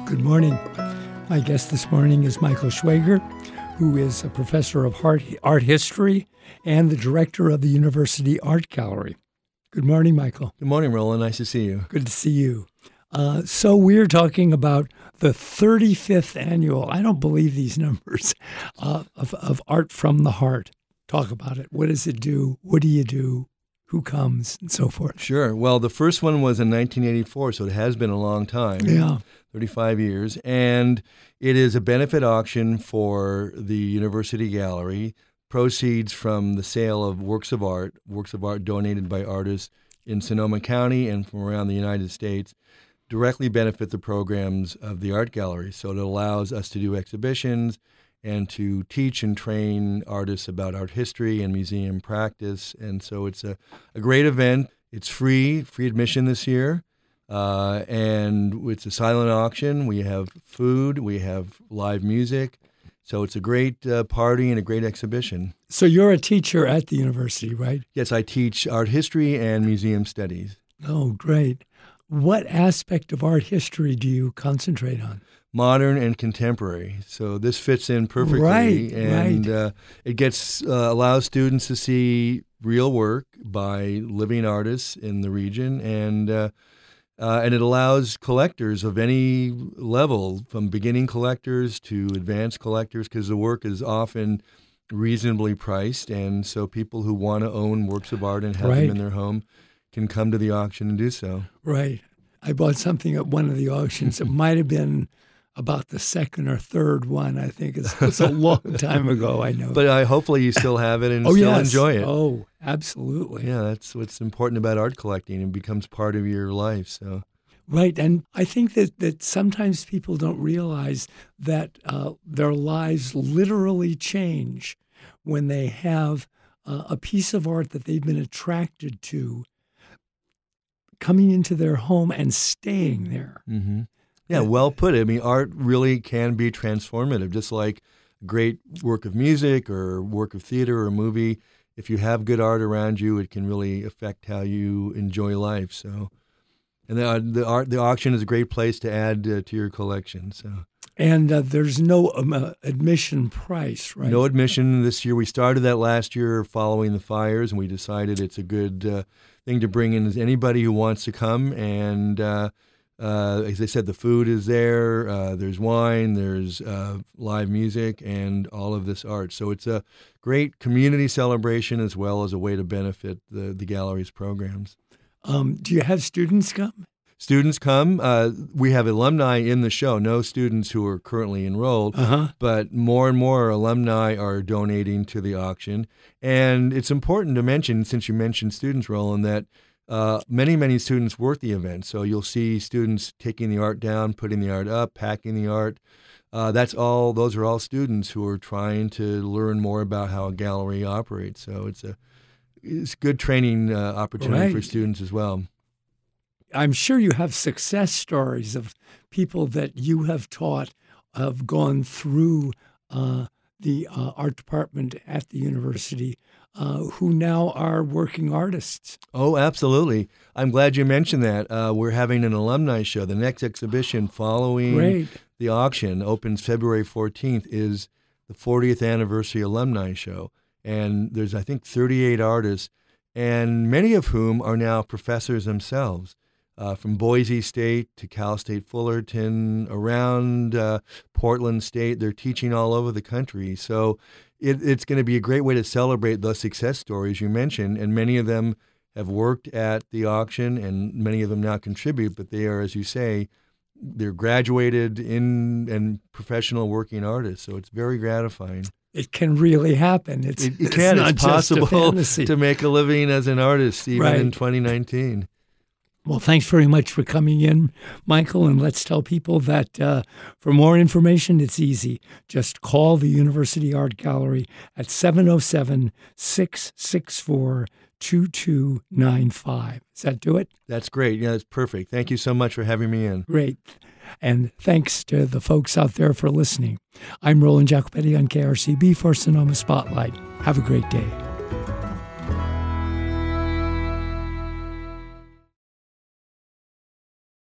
Good morning. My guest this morning is Michael Schwager, who is a professor of art history and the director of the University Art Gallery. Good morning, Michael. Good morning, Roland. Nice to see you. Good to see you. So we're talking about the 35th annual, I don't believe these numbers, of Art from the Heart. Talk about it. What does it do? What do you do? Who comes? And so forth. Sure. Well, the first one was in 1984, so it has been a long time. Yeah. 35 years. And it is a benefit auction for the University Gallery. Proceeds from the sale of works of art donated by artists in Sonoma County and from around the United States, directly benefit the programs of the Art Gallery. So it allows us to do exhibitions and to teach and train artists about art history and museum practice. And so it's a great event. It's free admission this year. And it's a silent auction. We have food. We have live music. So it's a great party and a great exhibition. So you're a teacher at the university, right? Yes, I teach art history and museum studies. Oh, great. What aspect of art history do you concentrate on? Modern and contemporary. So this fits in perfectly. Right. It allows students to see real work by living artists in the region, and it allows collectors of any level, from beginning collectors to advanced collectors, because the work is often reasonably priced, and so people who want to own works of art and have them in their home can come to the auction and do so. Right. I bought something at one of the auctions. It might have been about the second or third one. I think it's a long time ago, I know. But hopefully you still have it and still enjoy it. Oh, absolutely. Yeah, that's what's important about art collecting. It becomes part of your life. So. Right, and I think that sometimes people don't realize that their lives literally change when they have a piece of art that they've been attracted to coming into their home and staying there. Mm-hmm. Yeah, well put. I mean, art really can be transformative, just like great work of music or work of theater or movie. If you have good art around you, it can really affect how you enjoy life. So, and the auction is a great place to add to your collection. So, and there's no admission price, right? No admission this year. We started that last year following the fires, and we decided it's a good thing to bring in as anybody who wants to come. And as I said, the food is there. There's wine. There's live music and all of this art. So it's a great community celebration as well as a way to benefit the gallery's programs. Do you have students come? Students come. We have alumni in the show, no students who are currently enrolled, but more and more alumni are donating to the auction. And it's important to mention, since you mentioned students, Roland, that many students work the event. So you'll see students taking the art down, putting the art up, packing the art. Those are all students who are trying to learn more about how a gallery operates. So it's a good training opportunity for students as well. I'm sure you have success stories of people that you have taught, have gone through the art department at the university, who now are working artists. Oh, absolutely. I'm glad you mentioned that. We're having an alumni show. The next exhibition following the auction opens February 14th is the 40th anniversary alumni show. And there's, I think, 38 artists, and many of whom are now professors themselves. From Boise State to Cal State Fullerton, around Portland State. They're teaching all over the country. So it's going to be a great way to celebrate the success stories you mentioned, and many of them have worked at the auction, and many of them now contribute, but they are, as you say, they're graduated and professional working artists. So it's very gratifying. It can really happen. It's possible to make a living as an artist, even in 2019. Well, thanks very much for coming in, Michael, and let's tell people that for more information, it's easy. Just call the University Art Gallery at 707-664-2295. Does that do it? That's great. Yeah, that's perfect. Thank you so much for having me in. Great. And thanks to the folks out there for listening. I'm Roland Jacopetti on KRCB for Sonoma Spotlight. Have a great day.